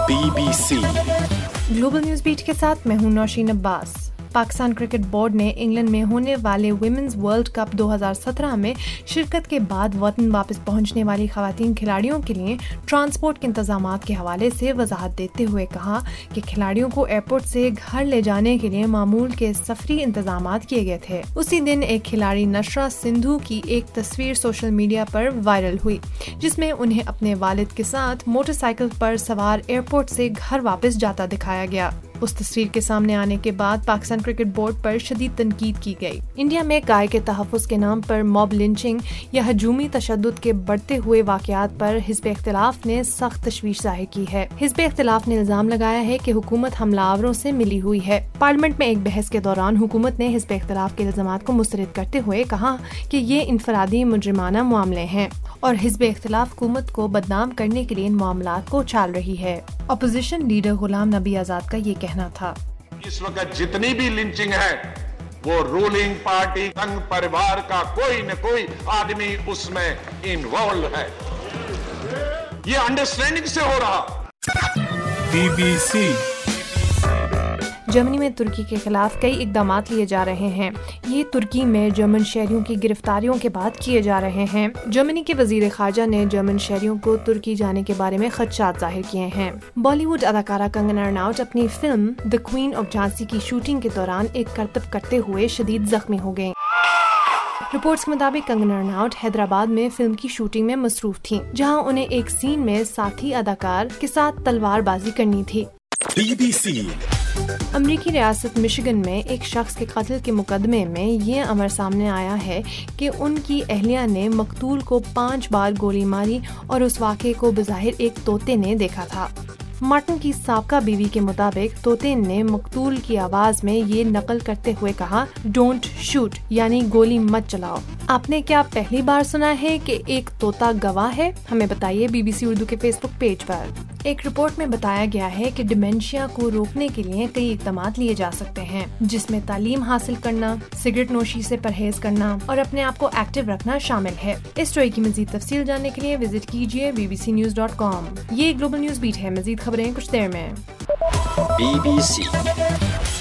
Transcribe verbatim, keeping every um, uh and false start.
Be B C global news beat کے ساتھ میں ہوں نوشین عباس۔ پاکستان کرکٹ بورڈ نے انگلینڈ میں ہونے والے ویمنز ورلڈ کپ دو ہزار سترہ میں شرکت کے بعد وطن واپس پہنچنے والی خواتین کھلاڑیوں کے لیے ٹرانسپورٹ کے انتظامات کے حوالے سے وضاحت دیتے ہوئے کہا کہ کھلاڑیوں کو ایئرپورٹ سے گھر لے جانے کے لیے معمول کے سفری انتظامات کیے گئے تھے۔ اسی دن ایک کھلاڑی نشرہ سندھو کی ایک تصویر سوشل میڈیا پر وائرل ہوئی جس میں انہیں اپنے والد کے ساتھ موٹر سائیکل پر سوار ایئرپورٹ سے گھر واپس جاتا دکھایا گیا۔ اس تصویر کے سامنے آنے کے بعد پاکستان کرکٹ بورڈ پر شدید تنقید کی گئی۔ انڈیا میں گائے کے تحفظ کے نام پر موب لنچنگ یا ہجومی تشدد کے بڑھتے ہوئے واقعات پر حزب اختلاف نے سخت تشویش ظاہر کی ہے۔ حزب اختلاف نے الزام لگایا ہے کہ حکومت حملہ آوروں سے ملی ہوئی ہے۔ پارلیمنٹ میں ایک بحث کے دوران حکومت نے حزب اختلاف کے الزامات کو مسترد کرتے ہوئے کہا کہ یہ انفرادی مجرمانہ معاملے ہیں اور حزب اختلاف حکومت کو بدنام کرنے کے لیے ان معاملات کو اچھال رہی ہے۔ اپوزیشن لیڈر غلام نبی آزاد کا یہ کہنا تھا۔ اس وقت جتنی بھی لنچنگ ہے وہ رولنگ پارٹی سنگھ پریوار کا کوئی نہ کوئی آدمی اس میں انوالو ہے، یہ انڈرسٹینڈنگ سے ہو رہا۔ بی بی سی جرمنی میں ترکی کے خلاف کئی اقدامات لیے جا رہے ہیں۔ یہ ترکی میں جرمن شہریوں کی گرفتاریوں کے بعد کیے جا رہے ہیں۔ جرمنی کے وزیر خارجہ نے جرمن شہریوں کو ترکی جانے کے بارے میں خدشات ظاہر کیے ہیں۔ بالی ووڈ اداکارہ کنگنا رناوٹ اپنی film the queen of Jhansi کی شوٹنگ کے دوران ایک کرتب کرتے ہوئے شدید زخمی ہو گئیں۔ رپورٹس کے مطابق کنگنا رناوٹ حیدرآباد میں فلم کی شوٹنگ میں مصروف تھیں، جہاں انہیں ایک سین میں ساتھی اداکار کے ساتھ تلوار بازی کرنی تھی۔ بی بی سی امریکی ریاست مشیگن میں ایک شخص کے قتل کے مقدمے میں یہ امر سامنے آیا ہے کہ ان کی اہلیہ نے مقتول کو پانچ بار گولی ماری اور اس واقعے کو بظاہر ایک طوطے نے دیکھا تھا۔ مارٹن کی سابقہ بیوی کے مطابق طوطے نے مقتول کی آواز میں یہ نقل کرتے ہوئے کہا ڈونٹ شوٹ، یعنی گولی مت چلاؤ۔ آپ نے کیا پہلی بار سنا ہے کہ ایک طوطا گواہ ہے؟ ہمیں بتائیے بی بی سی اردو کے فیس بک پیج پر۔ ایک رپورٹ میں بتایا گیا ہے کہ ڈیمنشیا کو روکنے کے لیے کئی اقدامات لیے جا سکتے ہیں، جس میں تعلیم حاصل کرنا، سگریٹ نوشی سے پرہیز کرنا اور اپنے آپ کو ایکٹیو رکھنا شامل ہے۔ اس اسٹوری کی مزید تفصیل جاننے کے لیے وزٹ کیجیے B B C news dot com. یہ گلوبل نیوز بیٹ ہے، مزید خبریں کچھ دیر میں۔ Be B C